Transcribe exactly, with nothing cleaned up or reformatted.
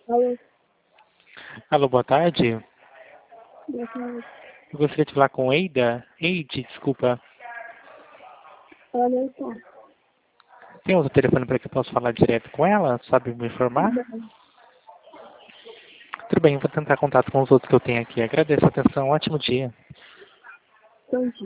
Alô, Alô, boa tarde. boa tarde. Eu gostaria de falar com Eida. Eide, desculpa. Ela não está. Tem outro telefone para que eu possa falar direto com ela? Sabe me informar? Não, Tudo bem, vou tentar contato com os outros que eu tenho aqui. Agradeço a atenção. Ótimo dia. bom dia.